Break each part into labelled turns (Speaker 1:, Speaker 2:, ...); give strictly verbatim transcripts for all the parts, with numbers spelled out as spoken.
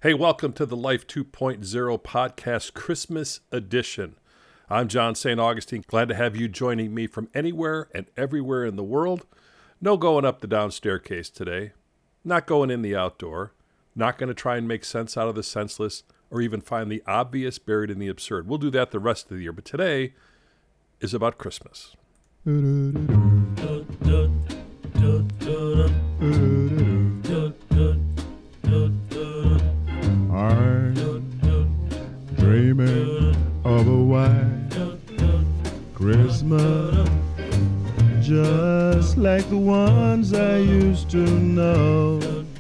Speaker 1: Hey, welcome to the Life two point oh podcast Christmas edition. I'm John Saint Augustine. Glad to have you joining me from anywhere and everywhere in the world. No going up the down staircase today. Not going in the outdoor. Not going to try and make sense out of the senseless or even find the obvious buried in the absurd. We'll do that the rest of the year. But today is about Christmas.
Speaker 2: I'm dreaming of a white Christmas, just like the ones I used to know,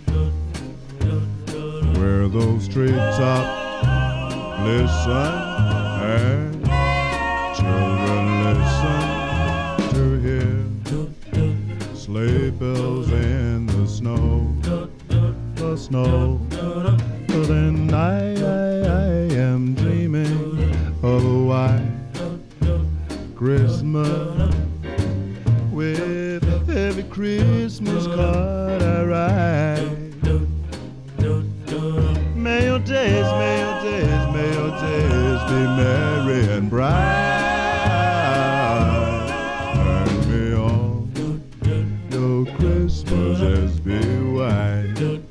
Speaker 2: where those treetops listen and children listen to hear sleigh bells in the snow, the snow. So then I, I, I am dreaming of a white Christmas, with every Christmas card I write. May your days, may your days, may your days be merry and bright, and may all your Christmases be white.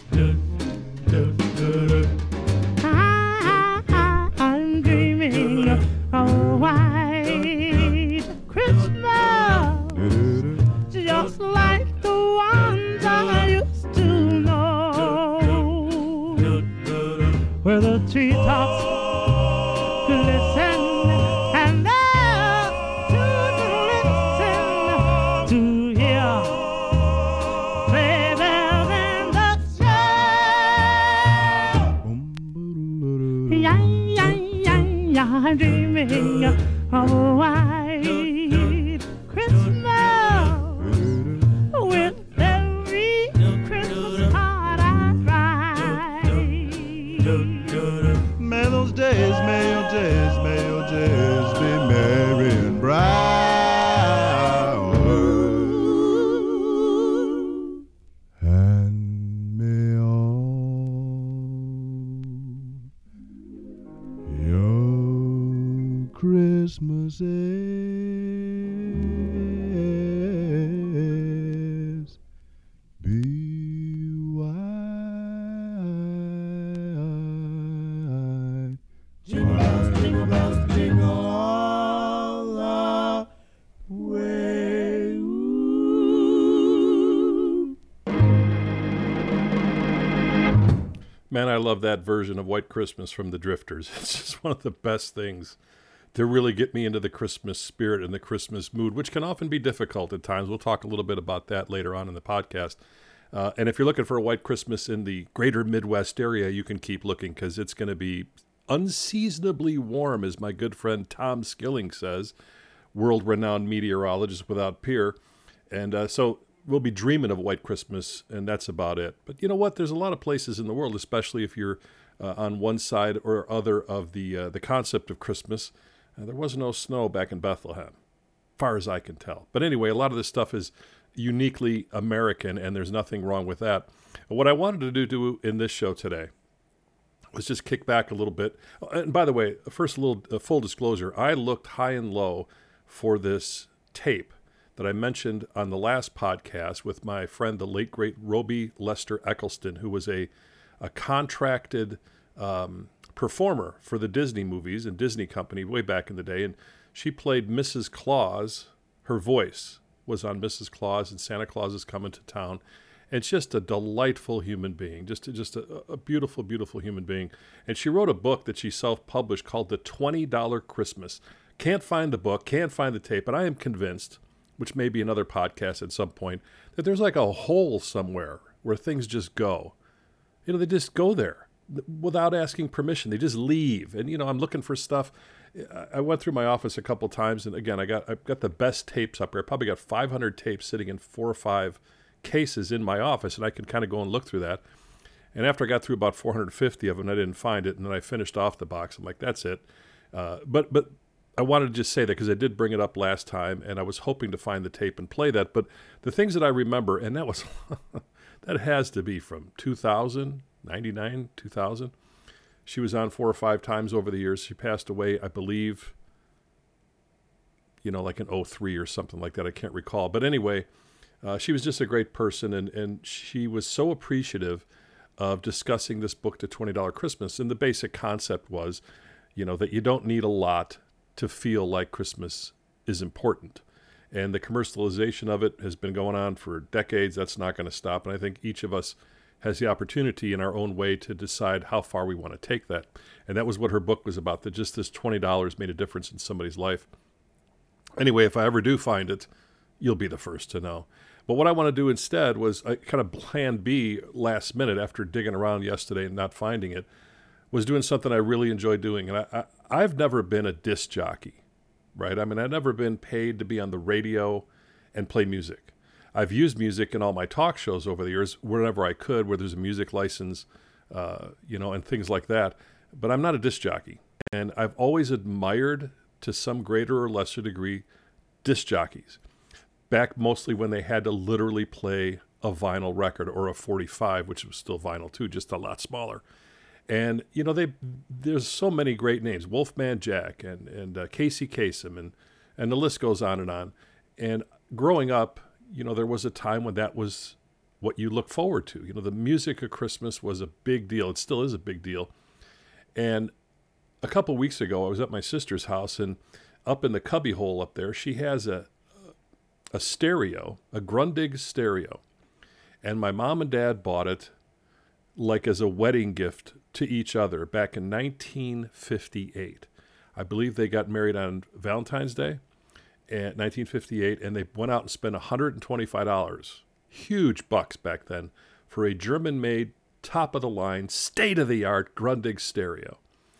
Speaker 3: I'm dreaming of a white Christmas, just like the ones I used to know, where the treetops glisten and the children listen to hear sleigh bells in the snow. Yeah, yeah, yeah, yeah, I'm dreaming of a white Christmas, with every Christmas card I write.
Speaker 2: May those days, may your days, may your days be merry and bright, and may all your Christmases be white. Jingle bells, jingle bells, jingle all the way. Ooh.
Speaker 1: Man, I love that version of White Christmas from the Drifters. It's just one of the best things to really get me into the Christmas spirit and the Christmas mood, which can often be difficult at times. We'll talk a little bit about that later on in the podcast. Uh, and if you're looking for a White Christmas in the greater Midwest area, you can keep looking because it's going to be unseasonably warm, as my good friend Tom Skilling says, world-renowned meteorologist without peer. And uh, so we'll be dreaming of a White Christmas, and that's about it. But you know what? There's a lot of places in the world, especially if you're uh, on one side or other of the uh, the concept of Christmas. Uh, there was no snow back in Bethlehem, far as I can tell. But anyway, a lot of this stuff is uniquely American, and there's nothing wrong with that. But what I wanted to do, do in this show today was just kick back a little bit. And by the way, first a little uh, full disclosure, I looked high and low for this tape that I mentioned on the last podcast with my friend, the late, great Roby Lester Eccleston, who was a, a contracted um, performer for the Disney movies and Disney Company way back in the day. And she played Missus Claus. Her voice was on Missus Claus and Santa Claus is Coming to Town. And just a delightful human being, just, a, just a, a beautiful, beautiful human being. And she wrote a book that she self-published called The twenty dollar Christmas. Can't find the book, can't find the tape, but I am convinced, which may be another podcast at some point, that there's like a hole somewhere where things just go. You know, they just go there without asking permission. They just leave. And, you know, I'm looking for stuff. I went through my office a couple times, and again, I got I've got the best tapes up here. I probably got five hundred tapes sitting in four or five cases in my office, and I can kind of go and look through that. And after I got through about four hundred fifty of them, I didn't find it, and then I finished off the box. I'm like, that's it. Uh, but but I wanted to just say that because I did bring it up last time, and I was hoping to find the tape and play that. But the things that I remember, and that was that has to be from two thousand, ninety-nine, two thousand. She was on four or five times over the years. She passed away, I believe, you know, like in oh three or something like that. I can't recall. But anyway, uh, she was just a great person, and, and she was so appreciative of discussing this book, The twenty dollar Christmas. And the basic concept was, you know, that you don't need a lot to feel like Christmas is important. And the commercialization of it has been going on for decades. That's not going to stop. And I think each of us has the opportunity in our own way to decide how far we want to take that. And that was what her book was about, that just this twenty dollars made a difference in somebody's life. Anyway, if I ever do find it, you'll be the first to know. But what I want to do instead was a kind of plan B last minute after digging around yesterday and not finding it, was doing something I really enjoy doing. And I, I, I've never been a disc jockey, right? I mean, I've never been paid to be on the radio and play music. I've used music in all my talk shows over the years, wherever I could, where there's a music license, uh, you know, and things like that. But I'm not a disc jockey. And I've always admired, to some greater or lesser degree, disc jockeys. Back mostly when they had to literally play a vinyl record or a forty-five, which was still vinyl too, just a lot smaller. And, you know, they there's so many great names, Wolfman Jack and, and uh, Casey Kasem, and, and the list goes on and on. And growing up, you know, there was a time when that was what you look forward to. You know, the music of Christmas was a big deal. It still is a big deal. And a couple weeks ago, I was at my sister's house, and up in the cubby hole up there, she has a a stereo, a Grundig stereo. And my mom and dad bought it like as a wedding gift to each other back in nineteen fifty-eight. I believe they got married on Valentine's Day in nineteen fifty-eight, and they went out and spent one hundred twenty-five dollars, huge bucks back then, for a German-made, top-of-the-line, state-of-the-art Grundig stereo.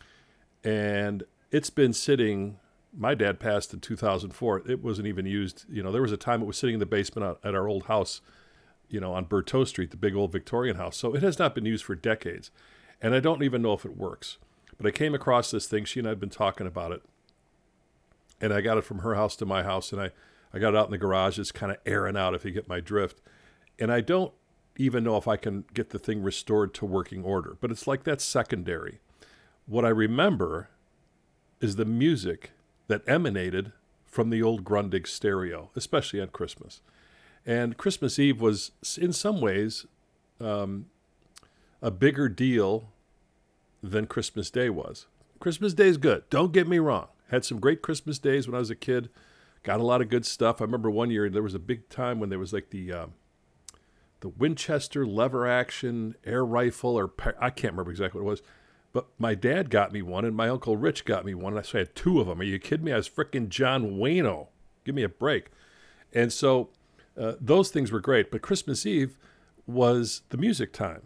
Speaker 1: And it's been sitting, my dad passed in two thousand four. It wasn't even used. You know, there was a time it was sitting in the basement at our old house, you know, on Berteau Street, the big old Victorian house. So it has not been used for decades. And I don't even know if it works. But I came across this thing. She and I had been talking about it. And I got it from her house to my house. And I, I got it out in the garage. It's kind of airing out, if you get my drift. And I don't even know if I can get the thing restored to working order. But it's like that's secondary. What I remember is the music that emanated from the old Grundig stereo, especially at Christmas. And Christmas Eve was, in some ways, um, a bigger deal than Christmas Day was. Christmas Day is good. Don't get me wrong. Had some great Christmas days when I was a kid. Got a lot of good stuff. I remember one year there was a big time when there was like the uh, the Winchester lever action air rifle, or I can't remember exactly what it was. But my dad got me one, and my Uncle Rich got me one, and so I had two of them. Are you kidding me? I was frickin' John Wayno. Give me a break. And so uh, those things were great. But Christmas Eve was the music time.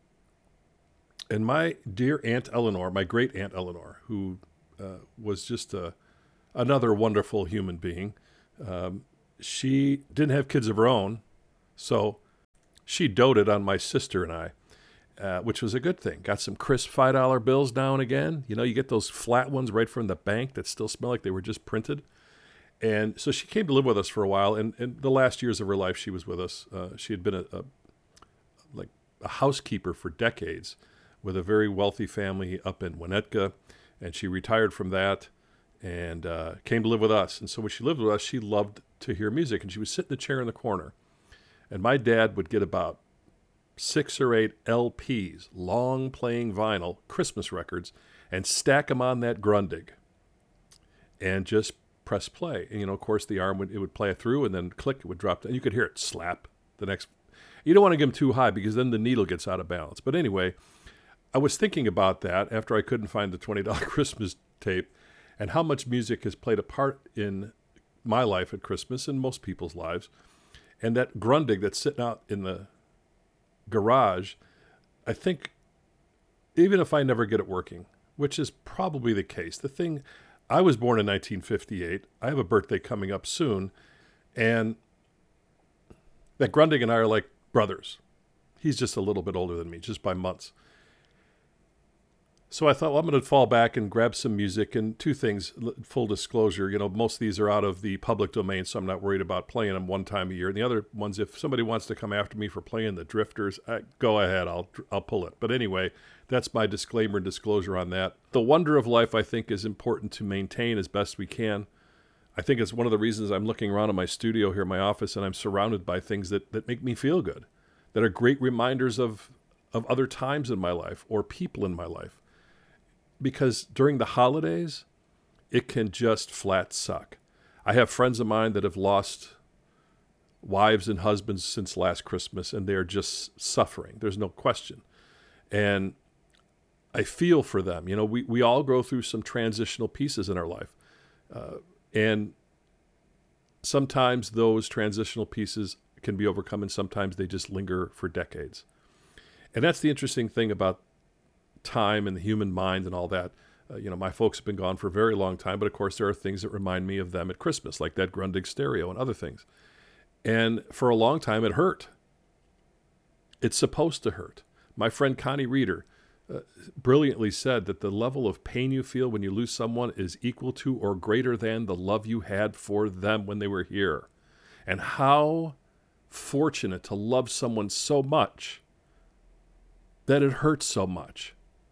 Speaker 1: And my dear Aunt Eleanor, my great Aunt Eleanor, who uh, was just a, another wonderful human being, um, she didn't have kids of her own, so she doted on my sister and I. Uh, which was a good thing. Got some crisp five dollar bills now and again. You know, you get those flat ones right from the bank that still smell like they were just printed. And so she came to live with us for a while. And, and the last years of her life, she was with us. Uh, she had been a, a like a housekeeper for decades with a very wealthy family up in Winnetka. And she retired from that and uh, came to live with us. And so when she lived with us, she loved to hear music. And she would sit in the chair in the corner. And my dad would get about six or eight L Ps, long playing vinyl, Christmas records, and stack them on that Grundig and just press play. And, you know, of course, the arm would, it would play through and then click, it would drop, and you could hear it slap the next. You don't want to get them too high because then the needle gets out of balance. But anyway, I was thinking about that after I couldn't find the twenty dollar Christmas tape and how much music has played a part in my life at Christmas and most people's lives. And that Grundig that's sitting out in the garage, I think, even if I never get it working, which is probably the case, the thing, I was born in nineteen fifty-eight. I have a birthday coming up soon, and that Grundig and I are like brothers. He's just a little bit older than me, just by months. So I thought, well, I'm going to fall back and grab some music. And two things, l- full disclosure, you know, most of these are out of the public domain, so I'm not worried about playing them one time a year. And the other ones, if somebody wants to come after me for playing the Drifters, I, go ahead, I'll I'll pull it. But anyway, that's my disclaimer and disclosure on that. The wonder of life, I think, is important to maintain as best we can. I think it's one of the reasons I'm looking around in my studio here in my office, and I'm surrounded by things that, that make me feel good, that are great reminders of of other times in my life or people in my life. Because during the holidays, it can just flat suck. I have friends of mine that have lost wives and husbands since last Christmas, and they are just suffering. There's no question. And I feel for them. You know, we, we all go through some transitional pieces in our life. Uh, and sometimes those transitional pieces can be overcome, and sometimes they just linger for decades. And that's the interesting thing about time and the human mind and all that. Uh, you know, my folks have been gone for a very long time, but of course there are things that remind me of them at Christmas, like that Grundig stereo and other things. And for a long time it hurt. It's supposed to hurt. My friend Connie Reeder uh, brilliantly said that the level of pain you feel when you lose someone is equal to or greater than the love you had for them when they were here. And how fortunate to love someone so much that it hurts so much.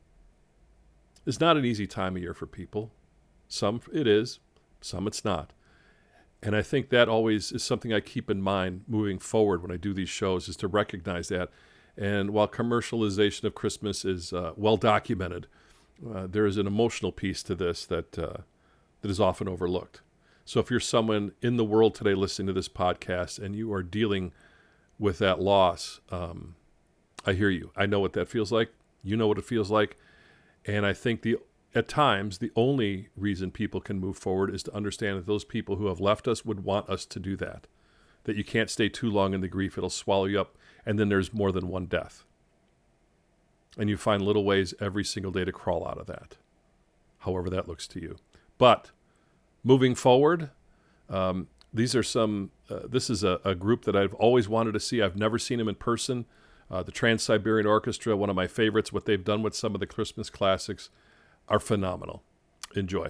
Speaker 1: It's not an easy time of year for people. Some it is, some it's not. And I think that always is something I keep in mind moving forward when I do these shows, is to recognize that. And while commercialization of Christmas is uh, well documented, uh, there is an emotional piece to this that uh, that is often overlooked. So if you're someone in the world today listening to this podcast and you are dealing with that loss, um, I hear you. I know what that feels like. You know what it feels like. And I think the at times, the only reason people can move forward is to understand that those people who have left us would want us to do that. That you can't stay too long in the grief. It'll swallow you up. And then there's more than one death. And you find little ways every single day to crawl out of that, however that looks to you. But moving forward, um, these are some, uh, this is a, a group that I've always wanted to see. I've never seen them in person. Uh, the Trans-Siberian Orchestra, one of my favorites. What they've done with some of the Christmas classics are phenomenal. Enjoy.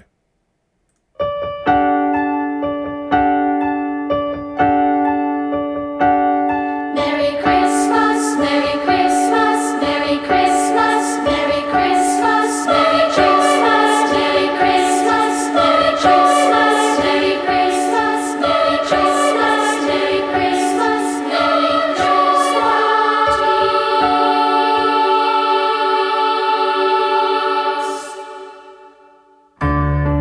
Speaker 4: Merry Christmas, Merry Christmas, Merry Christmas, Merry Christmas, Merry Christmas, Merry Christmas, Merry Christmas, Merry Christmas, Merry Christmas, Merry Christmas, Merry Christmas.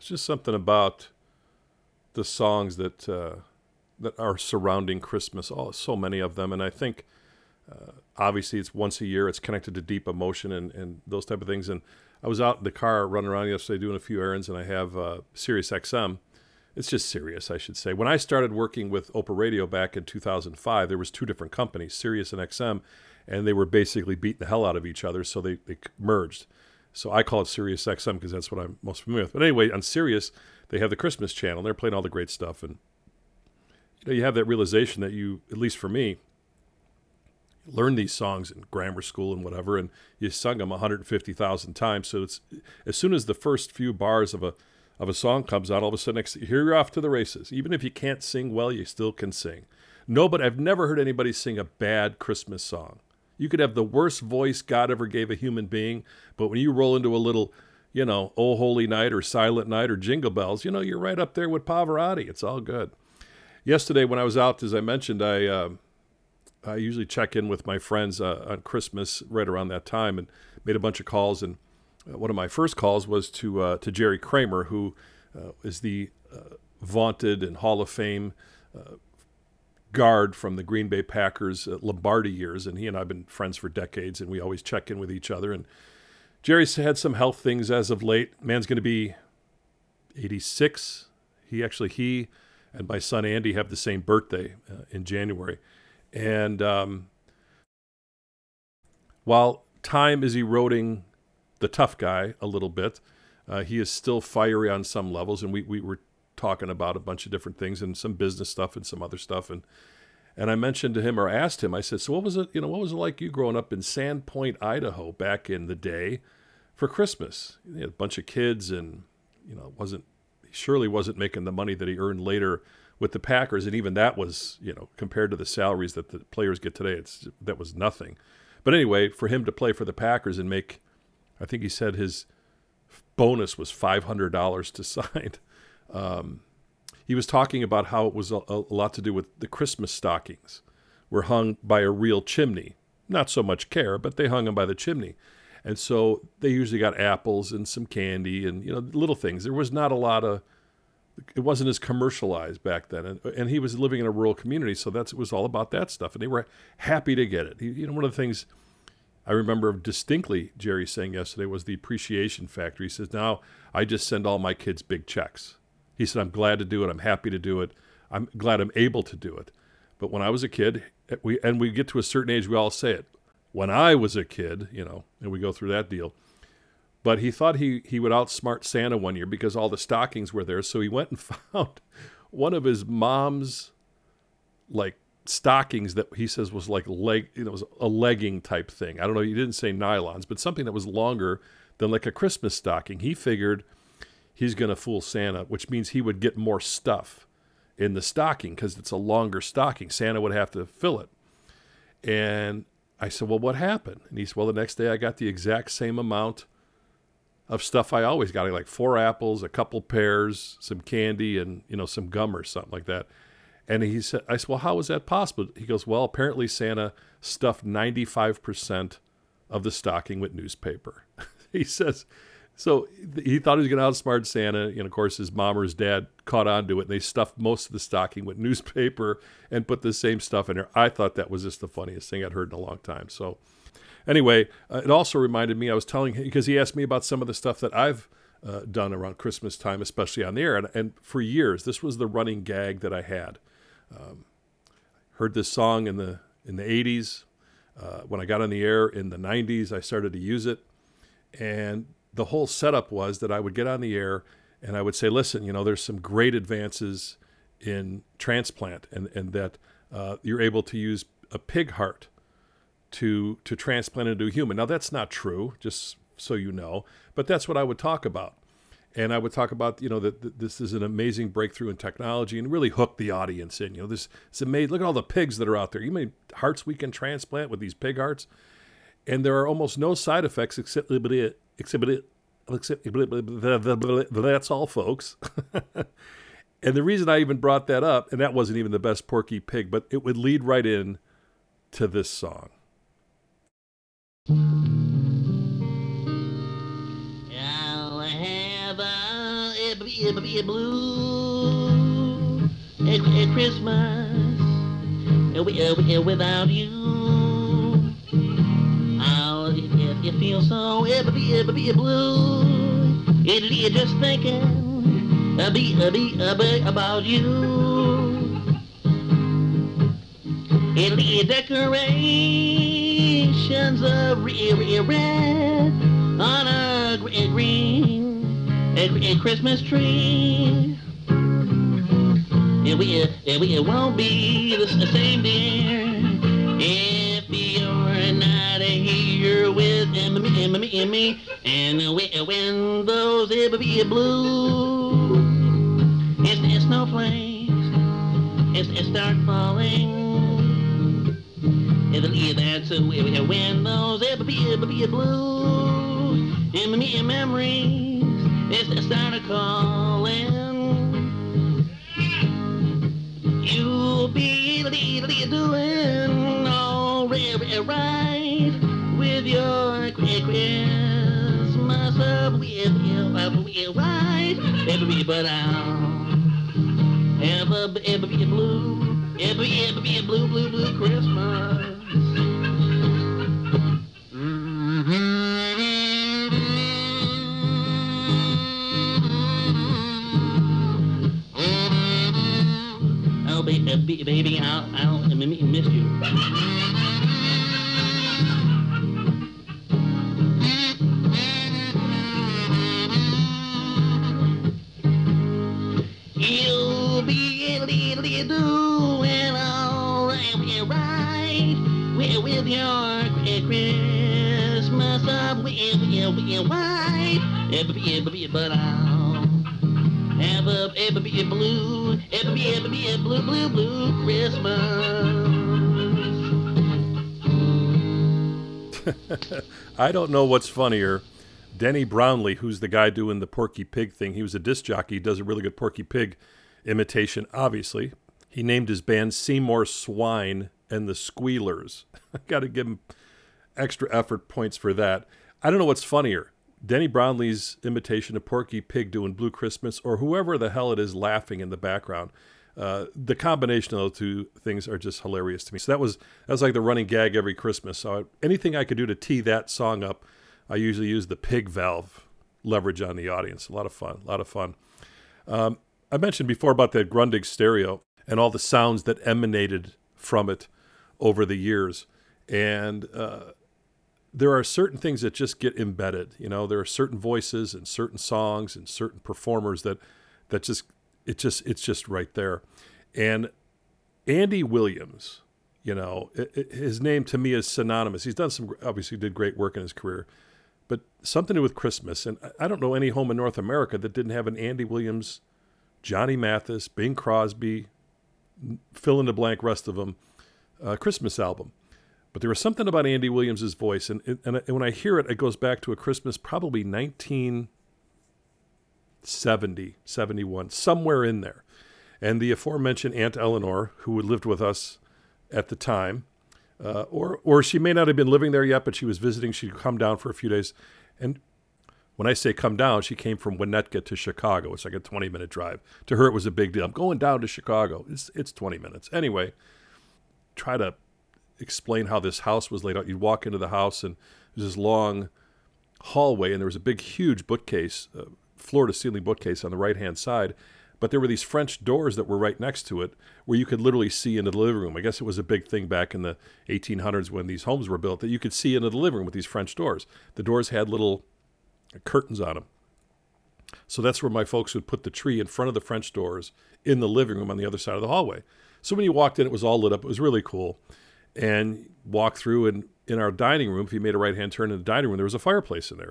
Speaker 1: It's just something about the songs that uh, that are surrounding Christmas. Oh, so many of them, and I think uh, obviously it's once a year. It's connected to deep emotion and, and those type of things. And I was out in the car running around yesterday doing a few errands, and I have uh, Sirius X M. It's just Sirius, I should say. When I started working with Oprah Radio back in two thousand five, there was two different companies, Sirius and X M, and they were basically beating the hell out of each other, so they, they merged. So I call it Sirius X M because that's what I'm most familiar with. But anyway, on Sirius, they have the Christmas channel. They're playing all the great stuff, and you know, you have that realization that you, at least for me, learned these songs in grammar school and whatever, and you sung them one hundred fifty thousand times. So it's as soon as the first few bars of a of a song comes out, all of a sudden, next, here you're off to the races. Even if you can't sing well, you still can sing. No, but I've never heard anybody sing a bad Christmas song. You could have the worst voice God ever gave a human being, but when you roll into a little, you know, Oh Holy Night or Silent Night or Jingle Bells, you know, you're right up there with Pavarotti. It's all good. Yesterday when I was out, as I mentioned, I uh, I usually check in with my friends uh, on Christmas right around that time and made a bunch of calls. And one of my first calls was to uh, to Jerry Kramer, who uh, is the uh, vaunted and Hall of Fame uh, guard from the Green Bay Packers uh, Lombardi years. And he and I have been friends for decades, and we always check in with each other. And Jerry's had some health things as of late. Man's going to be eighty-six. He actually, he and my son Andy have the same birthday uh, in January. And um, while time is eroding the tough guy a little bit, uh, he is still fiery on some levels. And we, we were talking about a bunch of different things and some business stuff and some other stuff. And and I mentioned to him or asked him, I said, so what was it, you know, what was it like you growing up in Sandpoint, Idaho back in the day for Christmas? You had a bunch of kids and, you know, wasn't, he surely wasn't making the money that he earned later with the Packers. And even that was, you know, compared to the salaries that the players get today, it's that was nothing. But anyway, for him to play for the Packers and make, I think he said his bonus was five hundred dollars to sign. Um, he was talking about how it was a, a lot to do with the Christmas stockings were hung by a real chimney. Not so much care, but they hung them by the chimney. And so they usually got apples and some candy and, you know, little things. There was not a lot of, it wasn't as commercialized back then. And, and he was living in a rural community, so that's, it was all about that stuff. And they were happy to get it. He, you know, one of the things I remember distinctly Jerry saying yesterday was the appreciation factor. He says, now I just send all my kids big checks. He said, I'm glad to do it. I'm happy to do it. I'm glad I'm able to do it. But when I was a kid, we and we get to a certain age, we all say it. When I was a kid, you know, and we go through that deal. But he thought he, he would outsmart Santa one year because all the stockings were there. So he went and found one of his mom's, like, stockings that he says was like leg, you know, it was a legging type thing. I don't know. He didn't say nylons, but something that was longer than like a Christmas stocking. He figured he's going to fool Santa, which means he would get more stuff in the stocking because it's a longer stocking. Santa would have to fill it. And I said, well, what happened? And he said, well, the next day I got the exact same amount of stuff I always got, like four apples, a couple pears, some candy, and, you know, some gum or something like that. And he said, I said, well, how was that possible? He goes, well, apparently Santa stuffed ninety-five percent of the stocking with newspaper. He says, so he thought he was going to outsmart Santa. And of course, his mom or his dad caught on to it. And they stuffed most of the stocking with newspaper and put the same stuff in there. I thought that was just the funniest thing I'd heard in a long time. So anyway, uh, it also reminded me, I was telling him, because he asked me about some of the stuff that I've uh, done around Christmas time, especially on the air. And, and for years, this was the running gag that I had. Um, heard this song in the in the eighties. Uh, when I got on the air in the nineties, I started to use it. And the whole setup was that I would get on the air and I would say, listen, you know, there's some great advances in transplant and, and that uh, you're able to use a pig heart to to transplant into a human. Now, that's not true, just so you know, but that's what I would talk about. And I would talk about, you know, that, that this is an amazing breakthrough in technology and really hook the audience in. You know, this it's amazing. Look at all the pigs that are out there. You mean hearts we can transplant with these pig hearts? And there are almost no side effects except except, except that's all, folks. And the reason I even brought that up, and that wasn't even the best Porky Pig, but it would lead right in to this song.
Speaker 5: I'll have a be, be blue at, at Christmas uh, uh, without you. Oh, it, it, it feels so uh, be, be blue. It, it just thinking uh, be, uh, be, uh, be about you. Italy decorations of red on a green a, a Christmas tree. It, it, it, it won't be the same, dear, if you're not here with me, me, me. And when those it be blue, it's, it's snowflakes, it's, it start falling. That's when those ever be, ever be blue in me memories it's started calling. You'll be doing all right with your Christmas up with you right, every but I'll ever ever be blue, ever ever be a blue blue blue Christmas. Oh, baby, baby, I'll, I'll miss you. You'll be doing all right with, with your Christmas up with your white, but I'll ever, ever be a blue, ever be, ever be a blue, blue, blue Christmas.
Speaker 1: I don't know what's funnier. Denny Brownlee, who's the guy doing the Porky Pig thing, he was a disc jockey. He does a really good Porky Pig imitation, obviously. He named his band Seymour Swine and the Squealers. I got to give him extra effort points for that. I don't know what's funnier. Denny Brownlee's imitation of Porky Pig doing Blue Christmas, or whoever the hell it is laughing in the background. Uh, the combination of those two things are just hilarious to me. So that was that was like the running gag every Christmas. So anything I could do to tee that song up, I usually use the pig valve leverage on the audience. A lot of fun, a lot of fun. Um, I mentioned before about that Grundig stereo and all the sounds that emanated from it over the years. And uh, there are certain things that just get embedded. You know, there are certain voices and certain songs and certain performers that that just it just it's just right there. And Andy Williams, you know, it, it, his name to me is synonymous. He's done some obviously did great work in his career, but something to do with Christmas. And I don't know any home in North America that didn't have an Andy Williams, Johnny Mathis, Bing Crosby, fill in the blank rest of them, uh, Christmas album. But there was something about Andy Williams' voice, and, and, and when I hear it, it goes back to a Christmas probably nineteen seventy, seventy-one, somewhere in there. And the aforementioned Aunt Eleanor, who lived with us at the time, uh, or or she may not have been living there yet, but she was visiting. She'd come down for a few days. And when I say come down, she came from Winnetka to Chicago. It's like a twenty-minute drive. To her, it was a big deal. I'm going down to Chicago. It's it's twenty minutes. Anyway, try to explain how this house was laid out. You'd walk into the house, and there's this long hallway, and there was a big, huge bookcase, uh, floor-to-ceiling bookcase on the right-hand side. But there were these French doors that were right next to it where you could literally see into the living room. I guess it was a big thing back in the eighteen hundreds when these homes were built that you could see into the living room with these French doors. The doors had little curtains on them. So that's where my folks would put the tree in front of the French doors in the living room on the other side of the hallway. So when you walked in, it was all lit up. It was really cool. And walk through, and in our dining room, if you made a right-hand turn in the dining room, there was a fireplace in there.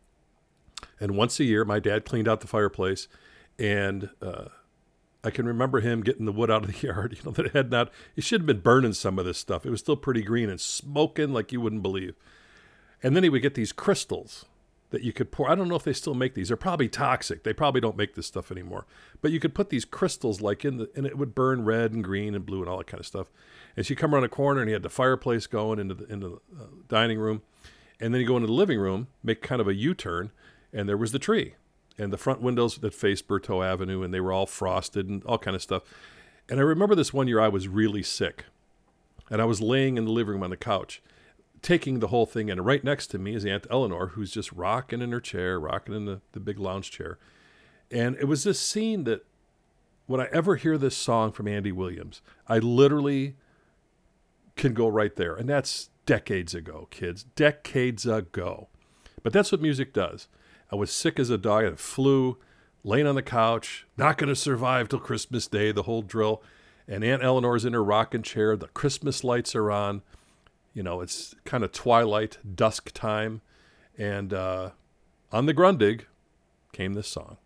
Speaker 1: And once a year, my dad cleaned out the fireplace, and uh, I can remember him getting the wood out of the yard. You know, that it had not, it should have been burning some of this stuff. It was still pretty green and smoking like you wouldn't believe. And then he would get these crystals that you could pour. I don't know if they still make these. They're probably toxic. They probably don't make this stuff anymore. But you could put these crystals like in the, and it would burn red and green and blue and all that kind of stuff. And so you come around a corner, and he had the fireplace going into the, into the uh, dining room. And then you go into the living room, make kind of a U-turn, and there was the tree. and the front windows that faced Berthoud Avenue, and they were all frosted and all kind of stuff. And I remember this one year I was really sick, and I was laying in the living room on the couch, taking the whole thing in. And right next to me is Aunt Eleanor, who's just rocking in her chair, rocking in the, the big lounge chair. And it was this scene that when I ever hear this song from Andy Williams, I literally can go right there. And that's decades ago, kids, decades ago. But that's what music does. I was sick as a dog. I had a flu, laying on the couch, not going to survive till Christmas Day, the whole drill. And Aunt Eleanor's in her rocking chair. The Christmas lights are on. You know, it's kind of twilight, dusk time. And uh, on the Grundig came this song.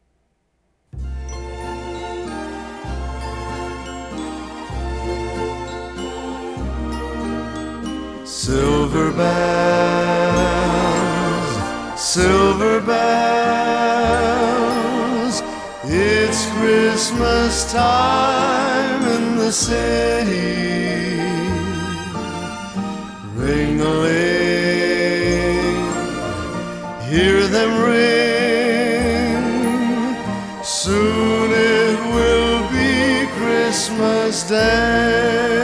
Speaker 2: Silver bells, silver bells, it's Christmas time in the city. Ring-a-ling, hear them ring, soon it will be Christmas Day.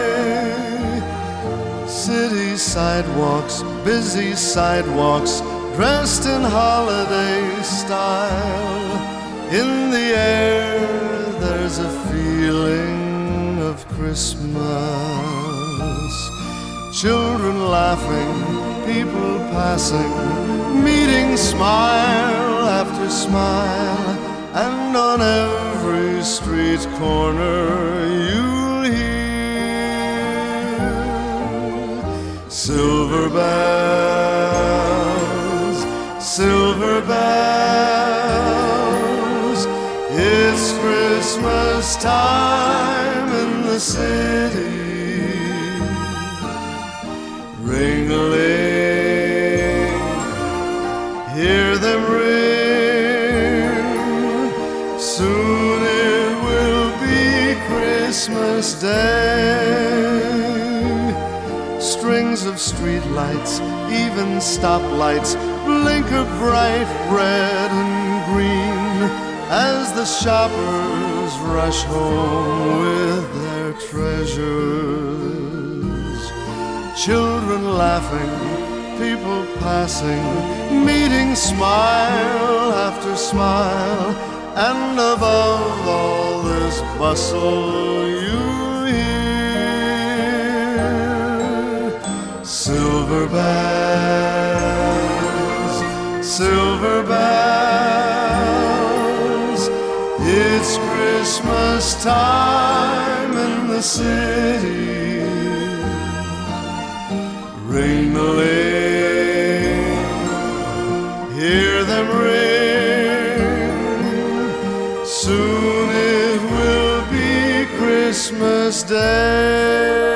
Speaker 2: City sidewalks, busy sidewalks, dressed in holiday style. In the air there's a feeling of Christmas. Children laughing, people passing, meeting smile after smile. And on every street corner you'll hear silver bells, silver bells, it's Christmas time in the city. Ring-a-ling, hear them ring, soon it will be Christmas Day. Strings of streetlights, even stoplights, blinker bright red and green as the shoppers rush home with their treasures. Children laughing, people passing, meeting smile after smile, and above all this bustle you hear silver bells, silver bells, it's Christmas time in the city. Ring-a-ling, hear them ring, soon it will be Christmas Day.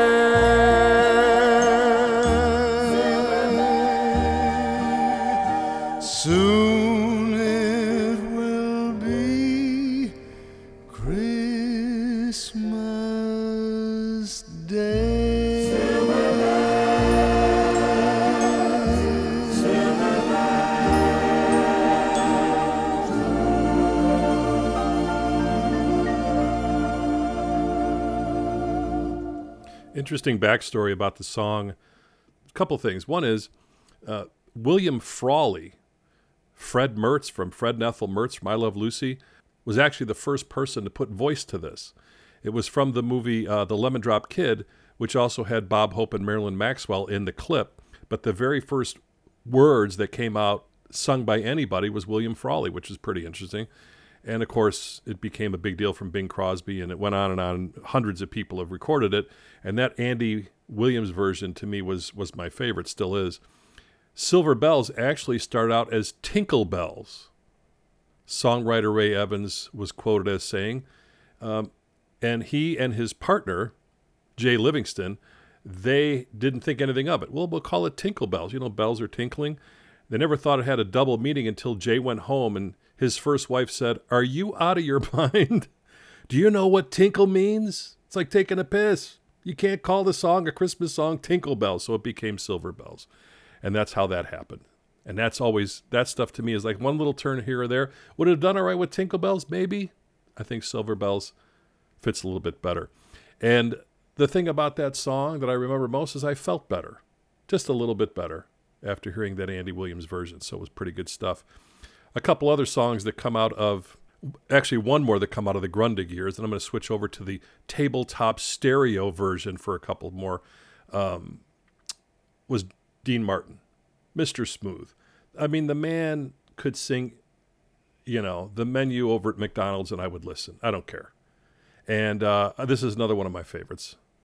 Speaker 2: Soon it will be Christmas Day.
Speaker 1: Interesting backstory about the song. A couple things. One is uh, William Frawley, Fred Mertz from Fred and Ethel Mertz from I Love Lucy, was actually the first person to put voice to this. It was from the movie uh, The Lemon Drop Kid, which also had Bob Hope and Marilyn Maxwell in the clip. But the very first words that came out sung by anybody was William Frawley, which is pretty interesting. And, of course, it became a big deal from Bing Crosby, and it went on and on. Hundreds of people have recorded it. And that Andy Williams version, to me, was was my favorite, still is. Silver Bells actually started out as Tinkle Bells. Songwriter Ray Evans was quoted as saying, um, and he and his partner, Jay Livingston, they didn't think anything of it. Well, we'll call it Tinkle Bells. You know, bells are tinkling. They never thought it had a double meaning until Jay went home and his first wife said, "Are you out of your mind? Do you know what tinkle means? It's like taking a piss. You can't call the song a Christmas song Tinkle Bells." So it became Silver Bells. And that's how that happened. And that's always, that stuff to me is like one little turn here or there. Would it have done all right with Tinkle Bells? Maybe. I think Silver Bells fits a little bit better. And the thing about that song that I remember most is I felt better, just a little bit better after hearing that Andy Williams version. So it was pretty good stuff. A couple other songs that come out of, actually one more that come out of the Grundig years, and I'm going to switch over to the tabletop stereo version for a couple more, um, was Dean Martin, Mister Smooth. I mean, the man could sing, you know, the menu over at McDonald's, and I would listen. I don't care. And uh, this is another one of my favorites.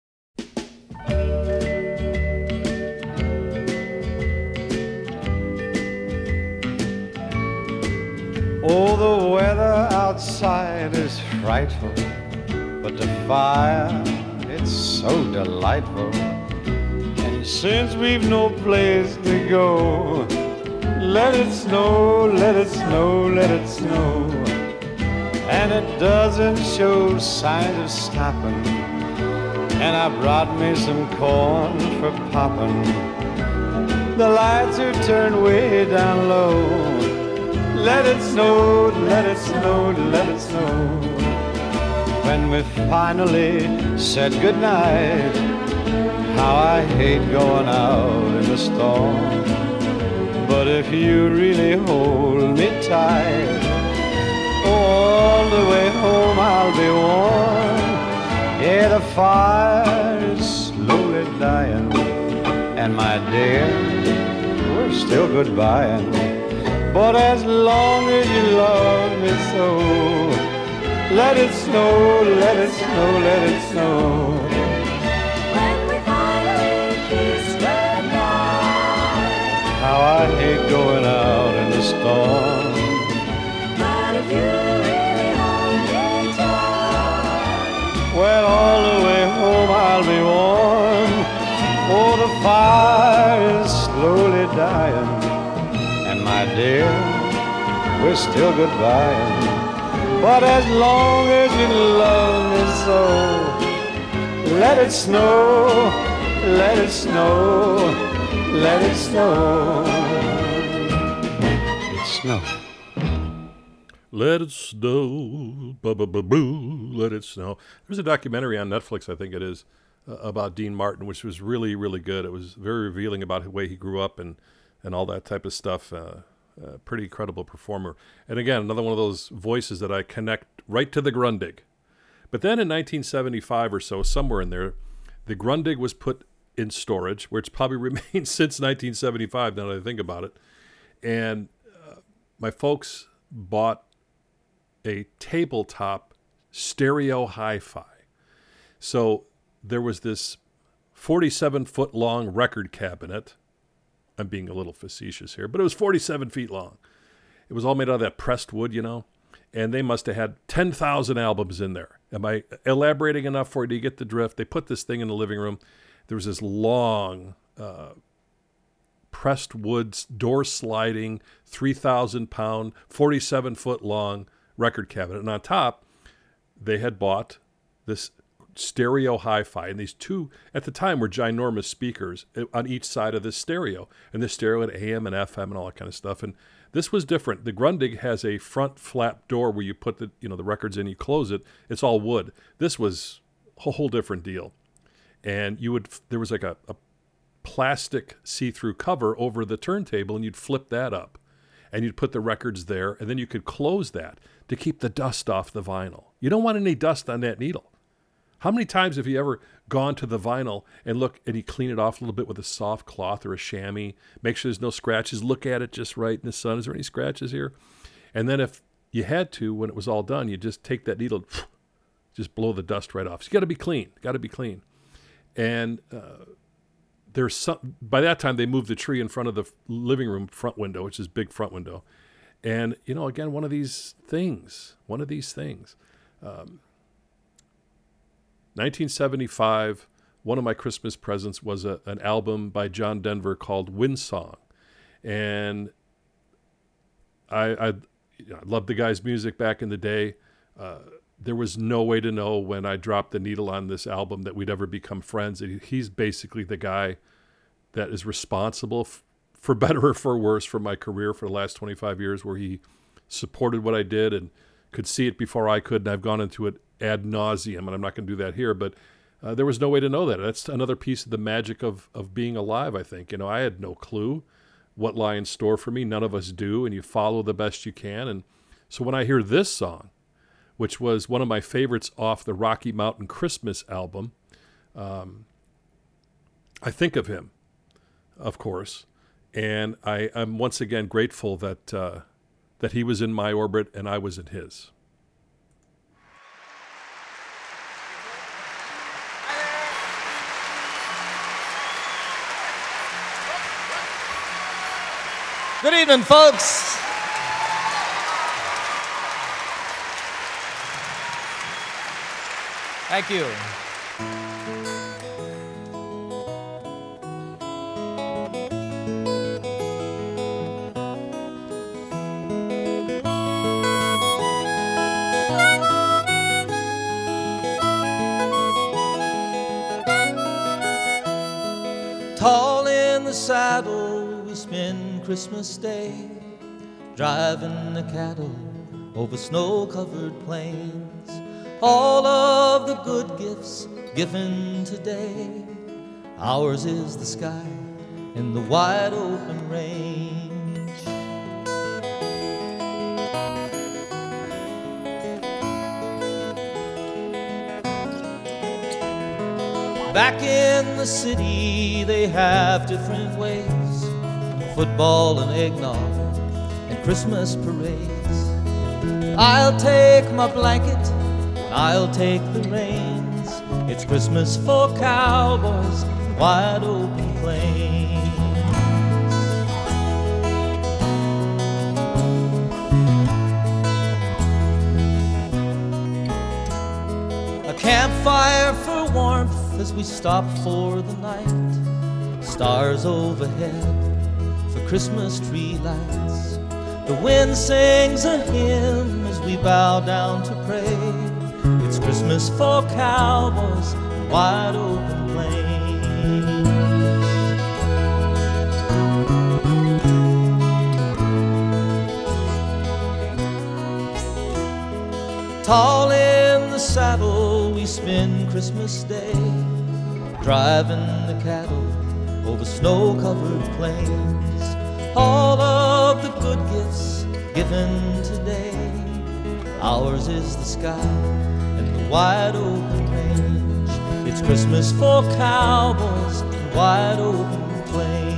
Speaker 6: Oh, the weather outside is frightful, but the fire, it's so delightful. And since we've no place to go, let it snow, let it snow, let it snow. And it doesn't show signs of stopping. And I brought me some corn for popping. The lights are turned way down low. Let it snow, let it snow, let it snow. When we finally said goodnight, how I hate going out in the storm. But if you really hold me tight, all the way home I'll be warm. Yeah, the fire is slowly dying, and my dear, we're still goodbying. But as long as you love me so, let it snow, let it snow, let it snow.
Speaker 4: When we finally kiss goodnight,
Speaker 6: How I hate going out in the storm.
Speaker 4: but if you really hold me tight,
Speaker 6: Well, all the way home I'll be warm. Oh, the fire is slowly dying, and my dear, we're still goodbying. But as long as you love me so, let it snow, let it snow, let it snow. It snowed.
Speaker 1: Let it snow, ba-ba-ba-boo, let it snow. There's a documentary on Netflix, I think it is, uh, about Dean Martin, which was really, really good. It was very revealing about the way he grew up and, and all that type of stuff. Uh, uh, pretty incredible performer. And again, another one of those voices that I connect right to the Grundig. But then in nineteen seventy-five or so, somewhere in there, the Grundig was put in storage, where it's probably remained since nineteen seventy-five, now that I think about it. And uh, my folks bought a tabletop stereo hi-fi. So there was this forty-seven foot long record cabinet. I'm being a little facetious here, but it was forty-seven feet long. It was all made out of that pressed wood, you know, and they must have had ten thousand albums in there. Am I elaborating enough for you to get the drift? They put this thing in the living room. There was this long uh, pressed wood, door sliding, three thousand pound, forty-seven foot long record cabinet. And on top, they had bought this stereo hi-fi, and these two at the time were ginormous speakers on each side of this stereo, and the stereo had A M and F M and all that kind of stuff. And this was different. The Grundig has a front flap door where you put the you know the records in, you close it. It's all wood. This was a whole different deal. And you would there was like a, a plastic see-through cover over the turntable, and you'd flip that up, and you'd put the records there, and then you could close that to keep the dust off the vinyl. You don't want any dust on that needle. How many times have you ever gone to the vinyl and look and you clean it off a little bit with a soft cloth or a chamois, make sure there's no scratches, look at it just right in the sun. Is there any scratches here? And then if you had to, when it was all done, you just take that needle, just blow the dust right off. So you got to be clean, got to be clean. And uh, there's some, by that time they moved the tree in front of the living room front window, which is big front window. And, you know, again, one of these things, one of these things. Um, nineteen seventy-five, one of my Christmas presents was a, an album by John Denver called Windsong. And I, I, you know, I loved the guy's music back in the day. Uh, there was no way to know when I dropped the needle on this album that we'd ever become friends. And he's basically the guy that is responsible f- for better or for worse, for my career for the last twenty-five years, where he supported what I did and could see it before I could. And I've gone into it ad nauseum, and I'm not going to do that here, but uh, there was no way to know that. That's another piece of the magic of, of being alive, I think. You know, I had no clue what lie in store for me. None of us do, and you follow the best you can. And so when I hear this song, which was one of my favorites off the Rocky Mountain Christmas album, um, I think of him, of course, and I, I'm once again grateful that uh, that he was in my orbit and I was in his.
Speaker 7: Good evening, folks. Thank you. Tall in the saddle, we spend Christmas Day, driving the cattle over snow-covered plains. All of the good gifts given today, ours is the sky and the wide open range. Back in the city, they have different ways: football and eggnog and Christmas parades. I'll take my blanket, I'll take the reins. It's Christmas for cowboys and wide open plains. A campfire for warmth as we stop for the night. Stars overhead for Christmas tree lights. The wind sings a hymn as we bow down to pray. It's Christmas for cowboys and wide open plains. Tall in the saddle, we spend Christmas Day, driving the cattle over snow-covered plains. All of the good gifts given today, ours is the sky and the wide open range. It's Christmas for cowboys and wide open plains.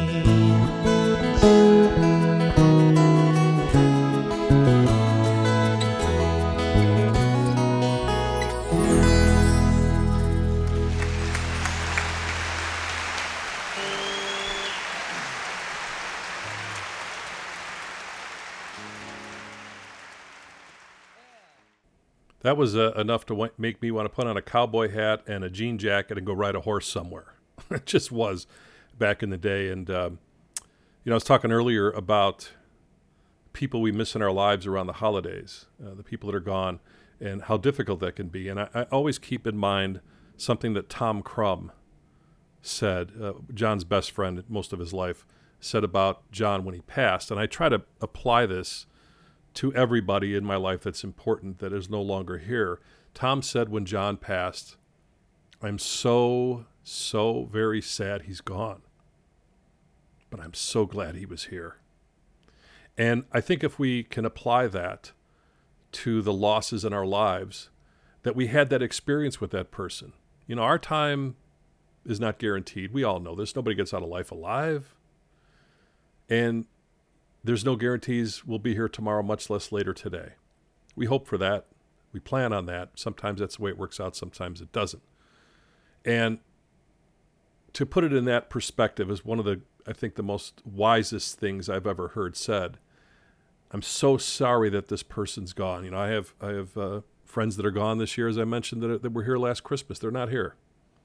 Speaker 1: That was uh, enough to w- make me want to put on a cowboy hat and a jean jacket and go ride a horse somewhere. It just was back in the day. And, um, you know, I was talking earlier about people we miss in our lives around the holidays, uh, the people that are gone, and how difficult that can be. And I, I always keep in mind something that Tom Crum said, uh, John's best friend most of his life, said about John when he passed. And I try to apply this to everybody in my life that's important that is no longer here. Tom said when John passed, I'm so, so very sad he's gone, but I'm so glad he was here. And I think if we can apply that to the losses in our lives, that we had that experience with that person. You know, our time is not guaranteed. We all know this. Nobody gets out of life alive. And there's no guarantees we'll be here tomorrow, much less later today. We hope for that. We plan on that. Sometimes that's the way it works out. Sometimes it doesn't. And to put it in that perspective is one of the, I think, the most wisest things I've ever heard said. I'm so sorry that this person's gone. You know, I have I have uh, friends that are gone this year, as I mentioned, that, that were here last Christmas. They're not here.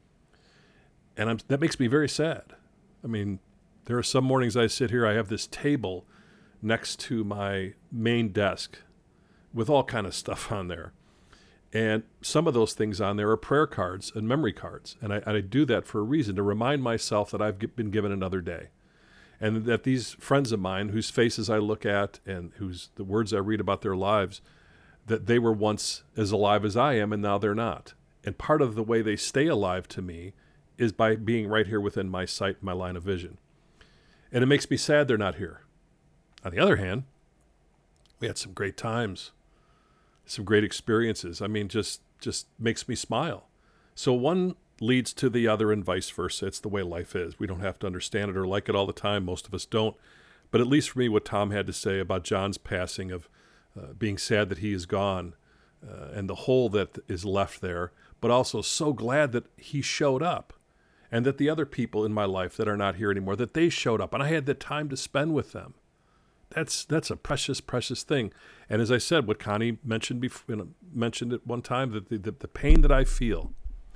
Speaker 1: And I'm, that makes me very sad. I mean, there are some mornings I sit here, I have this table next to my main desk with all kind of stuff on there. And some of those things on there are prayer cards and memory cards. And I, I do that for a reason, to remind myself that I've been given another day. And that these friends of mine, whose faces I look at and whose the words I read about their lives, that they were once as alive as I am, and now they're not. And part of the way they stay alive to me is by being right here within my sight, my line of vision. And it makes me sad they're not here. On the other hand, we had some great times, some great experiences. I mean, just just makes me smile. So one leads to the other and vice versa. It's the way life is. We don't have to understand it or like it all the time. Most of us don't. But at least for me, what Tom had to say about John's passing, of uh, being sad that he is gone uh, and the hole that is left there, but also so glad that he showed up and that the other people in my life that are not here anymore, that they showed up and I had the time to spend with them. That's that's a precious, precious thing. And as I said, what Connie mentioned before, you know, mentioned at one time, that the, the, the pain that I feel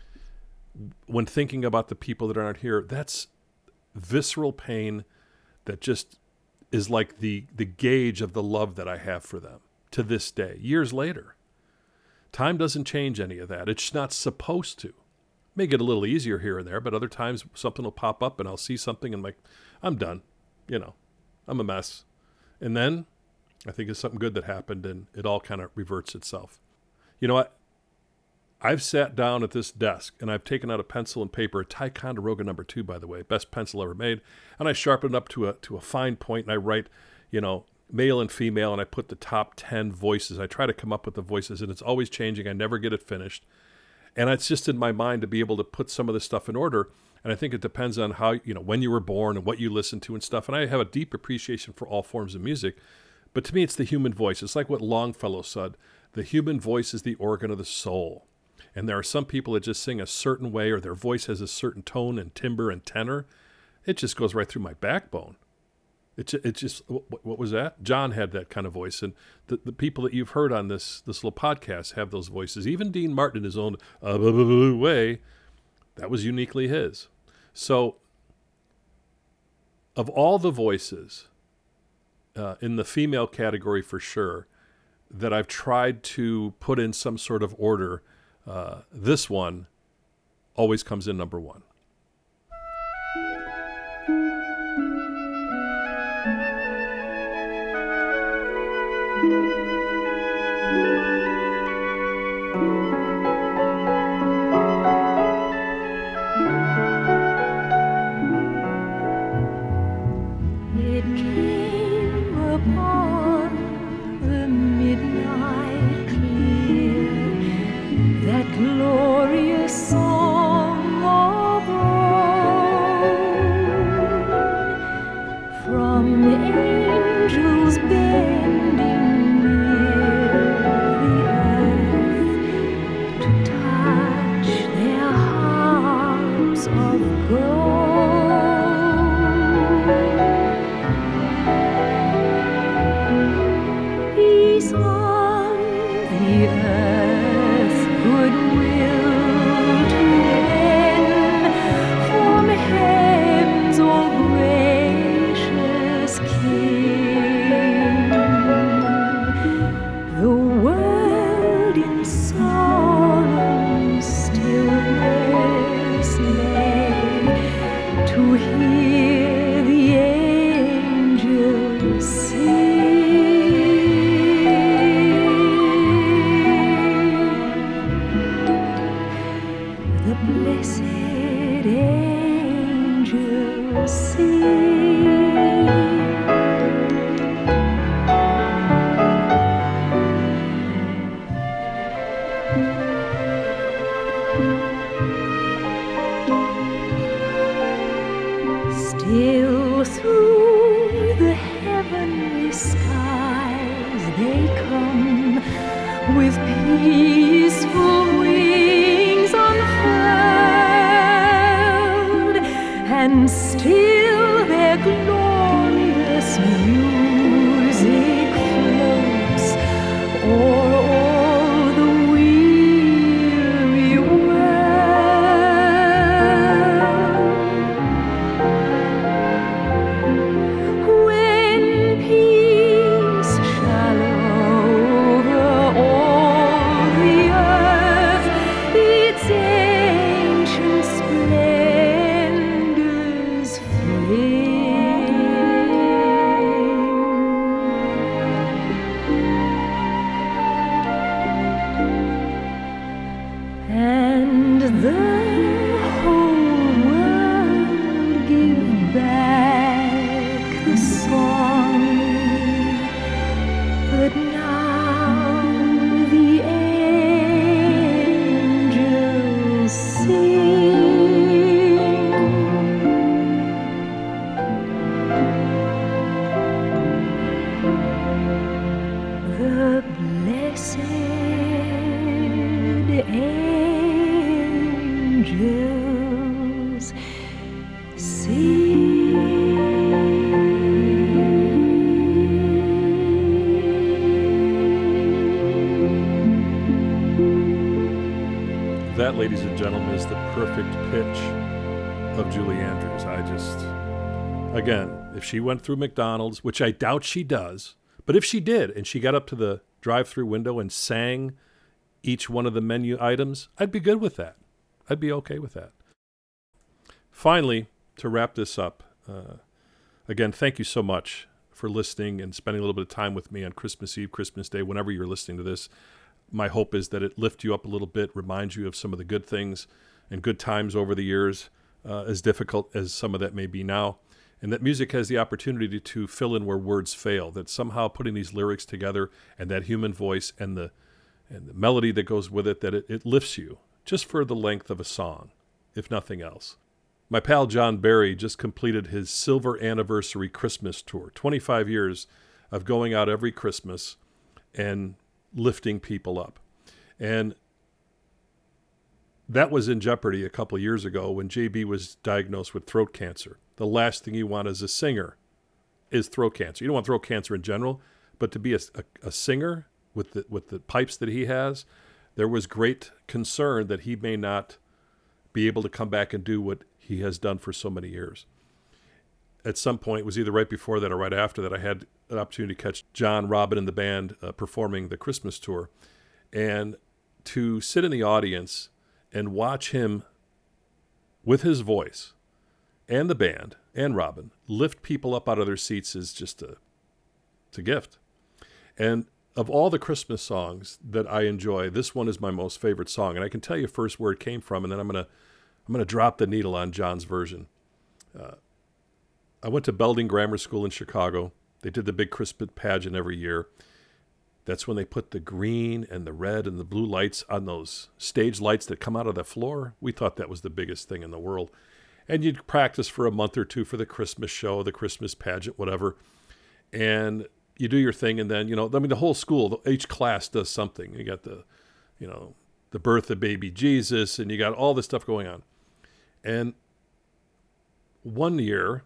Speaker 1: when thinking about the people that aren't here, that's visceral pain that just is like the the gauge of the love that I have for them to this day, years later. Time doesn't change any of that. It's not supposed to. May get a little easier here and there, but other times something will pop up and I'll see something and I'm like, I'm done. You know, I'm a mess. And then I think it's something good that happened and it all kind of reverts itself. You know what? I've sat down at this desk and I've taken out a pencil and paper, a Ticonderoga number two, by the way, best pencil ever made. And I sharpen it up to a to a fine point and I write, you know, male and female, and I put the top ten voices. I try to come up with the voices and it's always changing. I never get it finished. And it's just in my mind to be able to put some of this stuff in order. And I think it depends on how, you know, when you were born and what you listen to and stuff. And I have a deep appreciation for all forms of music. But to me, it's the human voice. It's like what Longfellow said. The human voice is the organ of the soul. And there are some people that just sing a certain way, or their voice has a certain tone and timbre and tenor. It just goes right through my backbone. It, ju- it just, what, what was that? John had that kind of voice. And the, the people that you've heard on this this little podcast have those voices. Even Dean Martin in his own uh, blah, blah, blah, way, that was uniquely his. So of all the voices, uh, in the female category for sure, that I've tried to put in some sort of order, uh, this one always comes in number one.
Speaker 4: It came upon the midnight clear, that glorious song of old, from angels bending near the earth to touch their harps of gold. Peace on the earth, goodwill to men, from heaven's all gracious King. The world in sorrow stillness lay, to hear the angels sing. The blessed angels sing. Still through the heavenly skies they come, with peaceful wings unfurled, and still their glorious music floats o'er all the weary world. When peace shall over all the earth its ancient splendors flame, blessed angels sing.
Speaker 1: That, ladies and gentlemen, is the perfect pitch of Julie Andrews. I just, again, if she went through McDonald's, which I doubt she does, but if she did, and she got up to the drive-through window and sang each one of the menu items, I'd be good with that. I'd be okay with that. Finally, to wrap this up, uh, again, thank you so much for listening and spending a little bit of time with me on Christmas Eve, Christmas Day, whenever you're listening to this. My hope is that it lifts you up a little bit, reminds you of some of the good things and good times over the years, uh, as difficult as some of that may be now. And that music has the opportunity to fill in where words fail, that somehow putting these lyrics together and that human voice and the and the melody that goes with it, that it, it lifts you just for the length of a song, if nothing else. My pal John Barry just completed his silver anniversary Christmas tour, twenty-five years of going out every Christmas and lifting people up. And that was in jeopardy a couple of years ago when J B was diagnosed with throat cancer. The last thing you want as a singer is throat cancer. You don't want throat cancer in general, but to be a, a, a singer with the, with the pipes that he has, there was great concern that he may not be able to come back and do what he has done for so many years. At some point, it was either right before that or right after that, I had an opportunity to catch John, Robin, and the band uh, performing the Christmas tour. And to sit in the audience and watch him, with his voice, and the band, and Robin, lift people up out of their seats is just a, it's a gift. And of all the Christmas songs that I enjoy, this one is my most favorite song. And I can tell you first where it came from, and then I'm going to I'm gonna drop the needle on John's version. Uh, I went to Belding Grammar School in Chicago. They did the big Christmas pageant every year. That's when they put the green and the red and the blue lights on those stage lights that come out of the floor. We thought that was the biggest thing in the world. And you'd practice for a month or two for the Christmas show, the Christmas pageant, whatever. And you do your thing, and then, you know, I mean, the whole school, each class does something. You got the, you know, the birth of baby Jesus, and you got all this stuff going on. And one year,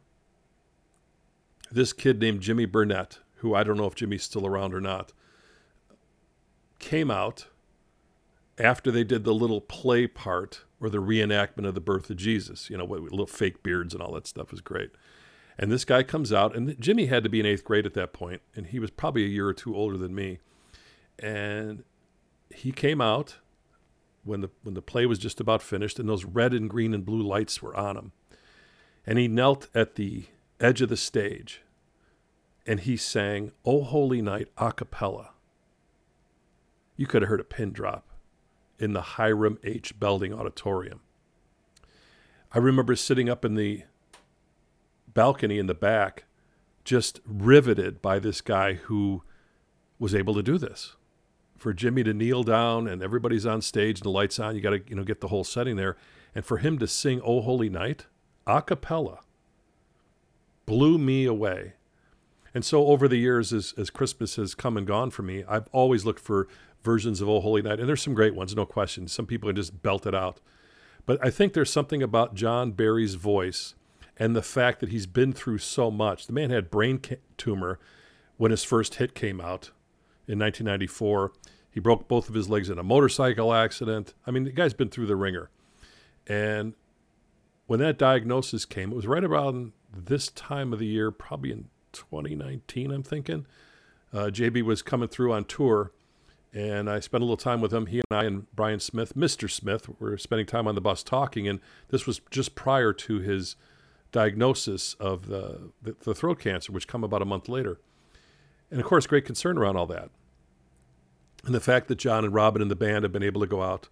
Speaker 1: this kid named Jimmy Burnett, who I don't know if Jimmy's still around or not, came out after they did the little play part or the reenactment of the birth of Jesus. You know, with little fake beards and all that stuff was great. And this guy comes out, and Jimmy had to be in eighth grade at that point, and he was probably a year or two older than me. And he came out when the when the play was just about finished, and those red and green and blue lights were on him. And he knelt at the edge of the stage, and he sang "O Holy Night" a cappella. You could have heard a pin drop in the Hiram H. Belding Auditorium. I remember sitting up in the balcony in the back, just riveted by this guy who was able to do this. For Jimmy to kneel down and everybody's on stage and the lights on, you got to, you know, get the whole setting there. And for him to sing "O Holy Night" a cappella blew me away. And so over the years, as, as Christmas has come and gone for me, I've always looked for versions of "O Holy Night." And there's some great ones, no question. Some people can just belt it out. But I think there's something about John Barry's voice and the fact that he's been through so much. The man had brain ca- tumor when his first hit came out in nineteen ninety-four. He broke both of his legs in a motorcycle accident. I mean, the guy's been through the ringer. And when that diagnosis came, it was right around this time of the year, probably in twenty nineteen, I'm thinking. Uh, J B was coming through on tour, and I spent a little time with him. He and I and Brian Smith, Mister Smith, were spending time on the bus talking, and this was just prior to his diagnosis of the, the, the throat cancer, which come about a month later. And, of course, great concern around all that. And the fact that John and Robin and the band have been able to go out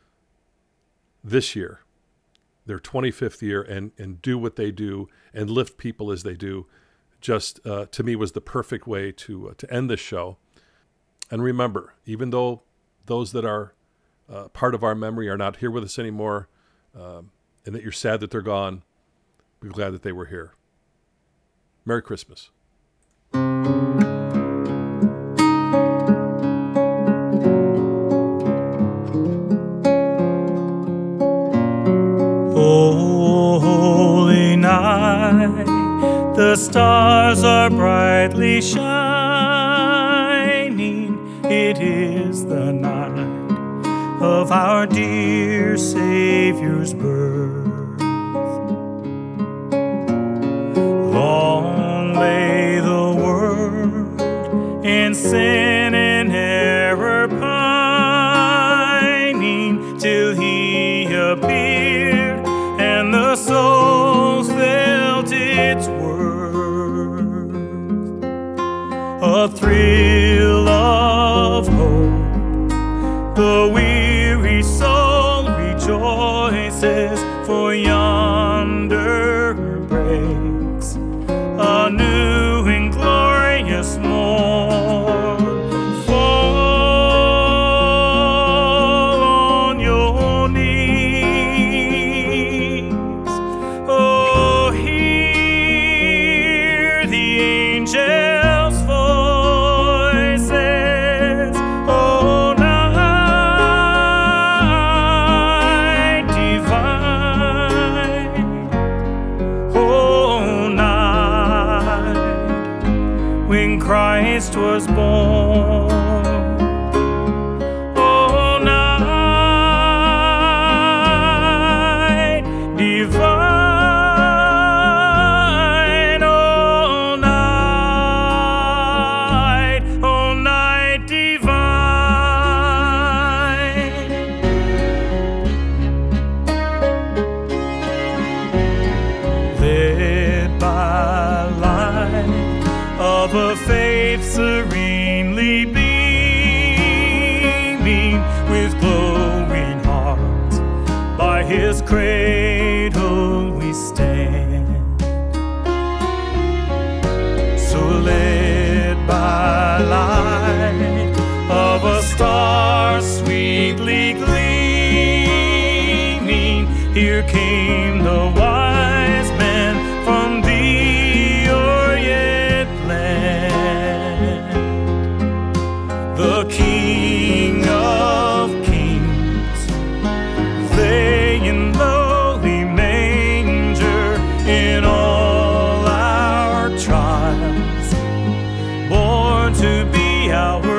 Speaker 1: this year, their twenty-fifth year, and, and do what they do and lift people as they do, just uh, to me was the perfect way to uh, to end this show. And remember, even though those that are uh, part of our memory are not here with us anymore, um, and that you're sad that they're gone, we're glad that they were here. Merry Christmas.
Speaker 3: brightly shining. It is the night of our dear Savior's birth. Long lay the world in sin and error pining, till he appeared and the souls felt its worth. A thrill of hope, the weary soul rejoices, for yonder breaks a new and glorious morn. Fall on your knees. Oh, hear the angels' voices. Oh, night divine. Oh, night when Christ was born. Oh, night divine. Oh, night, oh, night divine. Led by light of a faith serenely beaming, with glowing hearts by his cradle we stand. So led by light of a star sweetly gleaming, here came the wise men from the Orient land. The King of Kings lay in lowly manger. In all our trials, born to be our